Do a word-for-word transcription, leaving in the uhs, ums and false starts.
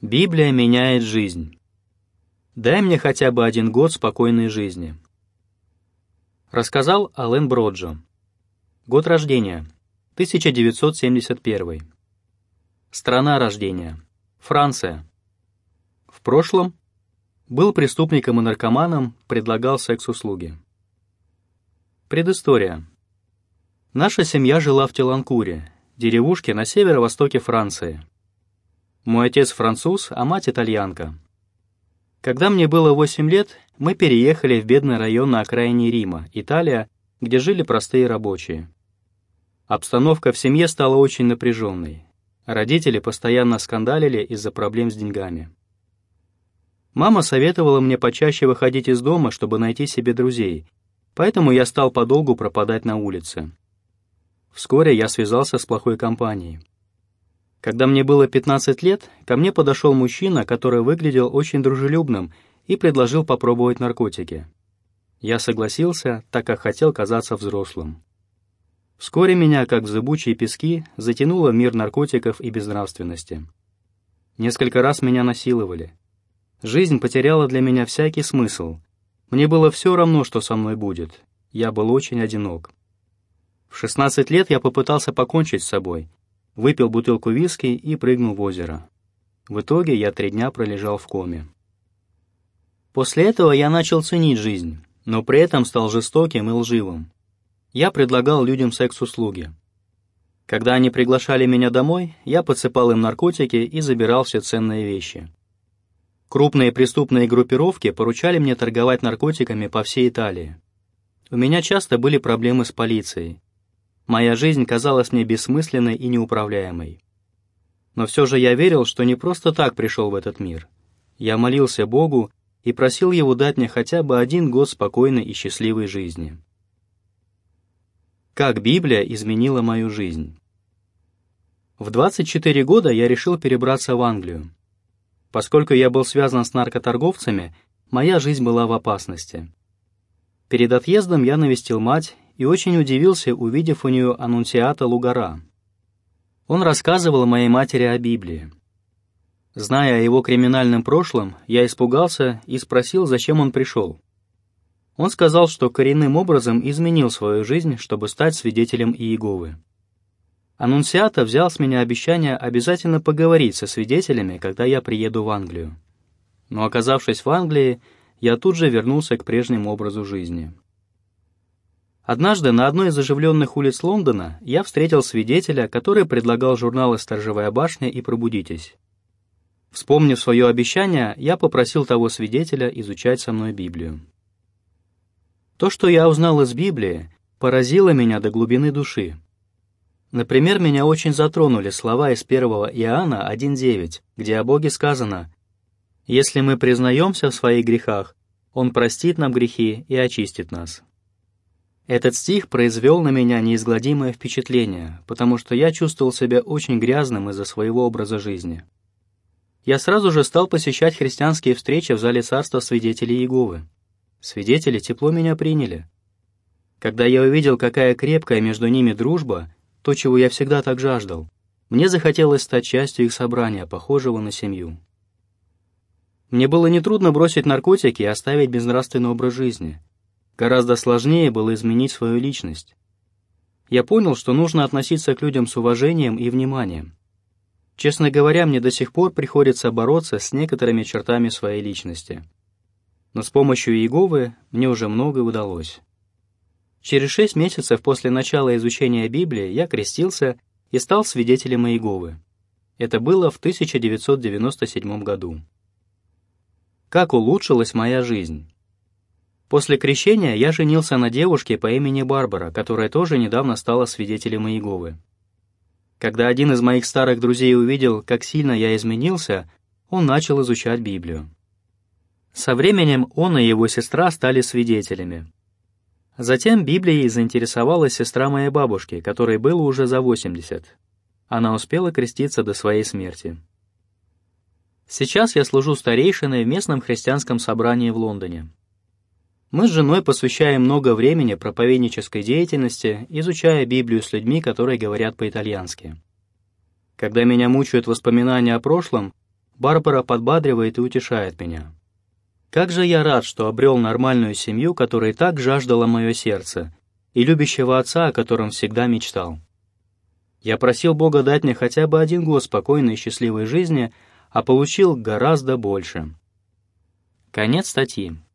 Библия меняет жизнь. Дай мне хотя бы один год спокойной жизни. Рассказал Ален Броджо. Год рождения – тысяча девятьсот семьдесят первый. Страна рождения – Франция. В прошлом был преступником и наркоманом, предлагал секс-услуги. Предыстория. Наша семья жила в Теланкуре, деревушке на северо-востоке Франции. Мой отец француз, а мать итальянка. Когда мне было восемь лет, мы переехали в бедный район на окраине Рима, Италия, где жили простые рабочие. Обстановка в семье стала очень напряженной. Родители постоянно скандалили из-за проблем с деньгами. Мама советовала мне почаще выходить из дома, чтобы найти себе друзей, поэтому я стал подолгу пропадать на улице. Вскоре я связался с плохой компанией. Когда мне было пятнадцать лет, ко мне подошел мужчина, который выглядел очень дружелюбным и предложил попробовать наркотики. Я согласился, так как хотел казаться взрослым. Вскоре меня, как в зыбучие пески, затянуло в мир наркотиков и безнравственности. Несколько раз меня насиловали. Жизнь потеряла для меня всякий смысл. Мне было все равно, что со мной будет. Я был очень одинок. В шестнадцать лет я попытался покончить с собой. Выпил бутылку виски и прыгнул в озеро. В итоге я три дня пролежал в коме. После этого я начал ценить жизнь, но при этом стал жестоким и лживым. Я предлагал людям секс-услуги. Когда они приглашали меня домой, я подсыпал им наркотики и забирал все ценные вещи. Крупные преступные группировки поручали мне торговать наркотиками по всей Италии. У меня часто были проблемы с полицией. Моя жизнь казалась мне бессмысленной и неуправляемой. Но все же я верил, что не просто так пришел в этот мир. Я молился Богу и просил Его дать мне хотя бы один год спокойной и счастливой жизни. Как Библия изменила мою жизнь? В двадцать четыре года я решил перебраться в Англию. Поскольку я был связан с наркоторговцами, моя жизнь была в опасности. Перед отъездом я навестил мать и очень удивился, увидев у нее аннунциата Лугара. Он рассказывал моей матери о Библии. Зная о его криминальном прошлом, я испугался и спросил, зачем он пришел. Он сказал, что коренным образом изменил свою жизнь, чтобы стать свидетелем Иеговы. Аннунциата взял с меня обещание обязательно поговорить со свидетелями, когда я приеду в Англию. Но, оказавшись в Англии, я тут же вернулся к прежнему образу жизни. Однажды на одной из оживленных улиц Лондона я встретил свидетеля, который предлагал журналы «Сторожевая башня» и «Пробудитесь». Вспомнив свое обещание, я попросил того свидетеля изучать со мной Библию. То, что я узнал из Библии, поразило меня до глубины души. Например, меня очень затронули слова из первого Иоанна один девять, где о Боге сказано: «Если мы признаемся в своих грехах, Он простит нам грехи и очистит нас». Этот стих произвел на меня неизгладимое впечатление, потому что я чувствовал себя очень грязным из-за своего образа жизни. Я сразу же стал посещать христианские встречи в зале царства свидетелей Иеговы. Свидетели тепло меня приняли. Когда я увидел, какая крепкая между ними дружба, то, чего я всегда так жаждал, мне захотелось стать частью их собрания, похожего на семью. Мне было нетрудно бросить наркотики и оставить безнравственный образ жизни. Гораздо сложнее было изменить свою личность. Я понял, что нужно относиться к людям с уважением и вниманием. Честно говоря, мне до сих пор приходится бороться с некоторыми чертами своей личности. Но с помощью Иеговы мне уже многое удалось. Через шесть месяцев после начала изучения Библии я крестился и стал свидетелем Иеговы. Это было в тысяча девятьсот девяносто седьмом году. Как улучшилась моя жизнь? После крещения я женился на девушке по имени Барбара, которая тоже недавно стала свидетелем Иеговы. Когда один из моих старых друзей увидел, как сильно я изменился, он начал изучать Библию. Со временем он и его сестра стали свидетелями. Затем Библией заинтересовалась сестра моей бабушки, которой было уже за восемьдесят. Она успела креститься до своей смерти. Сейчас я служу старейшиной в местном христианском собрании в Лондоне. Мы с женой посвящаем много времени проповеднической деятельности, изучая Библию с людьми, которые говорят по-итальянски. Когда меня мучают воспоминания о прошлом, Барбара подбадривает и утешает меня. Как же я рад, что обрел нормальную семью, которой так жаждало мое сердце, и любящего отца, о котором всегда мечтал. Я просил Бога дать мне хотя бы один год спокойной и счастливой жизни, а получил гораздо больше. Конец статьи.